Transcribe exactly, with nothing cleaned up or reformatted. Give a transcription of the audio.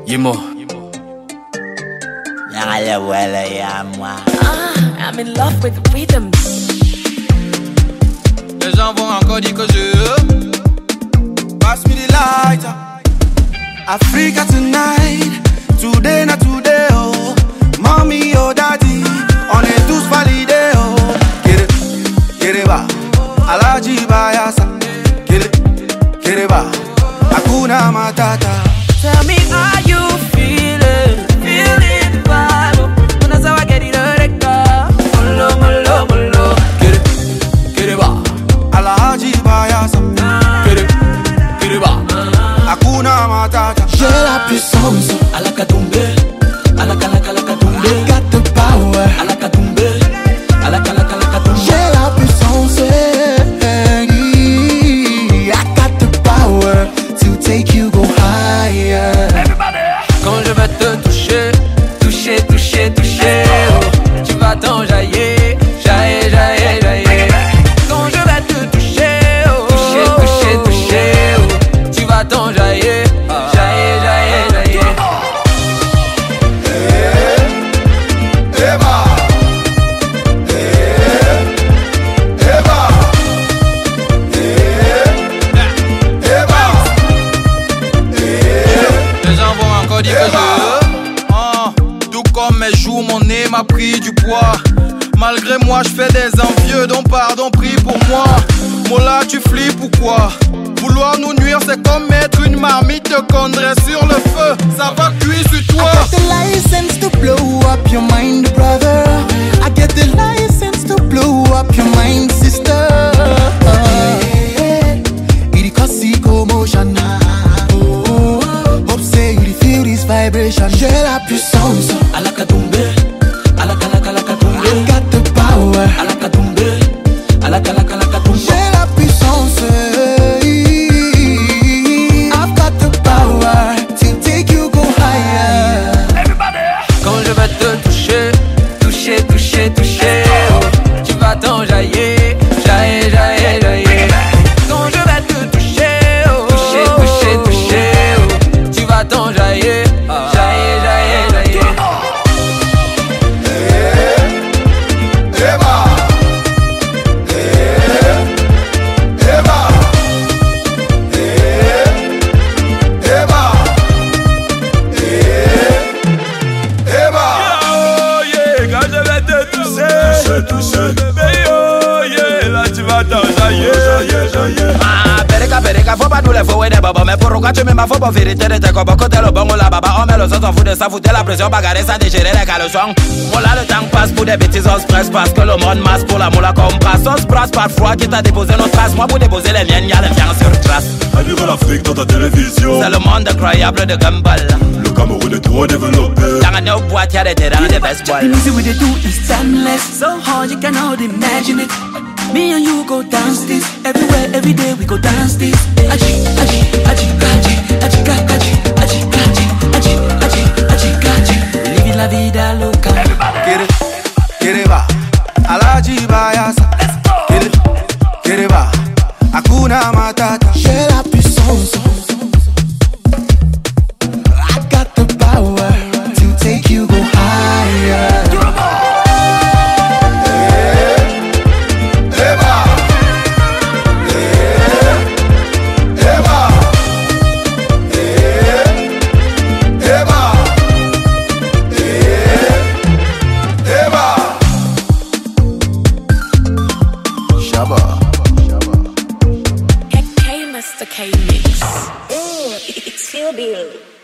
Yimo. Ah, I'm in love with rhythm. Les gens vont encore dire que je pass me the lighter. Africa tonight, today not today oh. Mommy oh daddy, on est tous validés oh. Get it, get it ba, Alaji Bayasa. Get it, get it ba, Hakuna Matata. Tell me how you feeling, feeling the vibe. When I get it oreka, molo molo molo. Get it, get it ba, Alaji Bayasa. get it, get it ba. Hakuna Matata. J'ai la puissance, À la katumbe, à la kala kala katumbe, I got the power. à la katumbe, à la kala kala katumbe. J'ai la puissance, eh, I got the power to take you go higher. Quand je vais te toucher, toucher, toucher, toucher, oh, tu vas t'enjailler, jaillir, jaillir, jaillir. Quand je vais te toucher, oh, toucher, toucher, toucher, oh, tu vas t'enjailler, jaillir, jaillir, jaillir. Eva, Eva, Eva. Les gens vont encore dire que je oh, tout comme mes joues, mon nez m'a pris du poids. Malgré moi, je fais des envieux, donc pardon, prie pour moi. Mola, tu flippes ou quoi? Vouloir nous nuire, c'est comme mettre une marmite de condré sur le feu. Ça va cuire sur toi. I got the license to blow up your mind, brother. I get the license to blow up your mind, sister. It cause commotion. Oh, hope say you feel this vibration. J'ai la puissance, À la katumbe, à la kala kala katumbe, I got the power. à la katumbe, à la kala kala katumbe. J'ai la puissance, I've got the power to take you go higher. Quand je vais te toucher, toucher, toucher, toucher, oh, tu vas t'enjailler, jaillir, jaillir, jaillir. Quand je vais te toucher, oh, toucher, toucher, toucher, oh, tu vas t'enjailler, jaillir, jaillir, jaillir. Eva, Eva, Eva, Eva. Oh yeah, quand je vais te toucher, toucher, bébé, oh yeah, là tu vas t'enjailler, jaillir, jaillir. Ah, pereka, pereka, faut pas nous les fouer des bobos. Mais pourquoi tu m'aimes, faut pas vérité de tes cobos. Côté le bon, la baba, on met le sens, on fout de ça, foutait la pression, bagarrer, ça déchirer les caleçons. On là, le temps passe pour des bêtises, on se presse parce que le monde masse pour la moula comme passe. On se brasse par froid, qui t'a déposé nos traces. Moi, pour déposer les miennes, y'a les fiens sur trace. Admire l'Afrique dans ta télévision. C'est le monde incroyable de Gumball. Le Cameroun est trop développé. Dans un néo boîte, y'a des terrains, des baseball. The music we they do is timeless, so hard you cannot imagine it. Me and you go dance this everywhere, every day we go dance this. Aji, aji, aji, aji, aji, aji, aji, aji, aji, aji, aji, aji. Living la vida loca. Get it, get it ba, Alaji Bayasa. Get it, get it ba, Hakuna Matata. J'ai la puissance, I got the power to take you go higher. Eva, Eva, Eva, Eva. Shabba. K Mister K Mix. It's Phil Bill.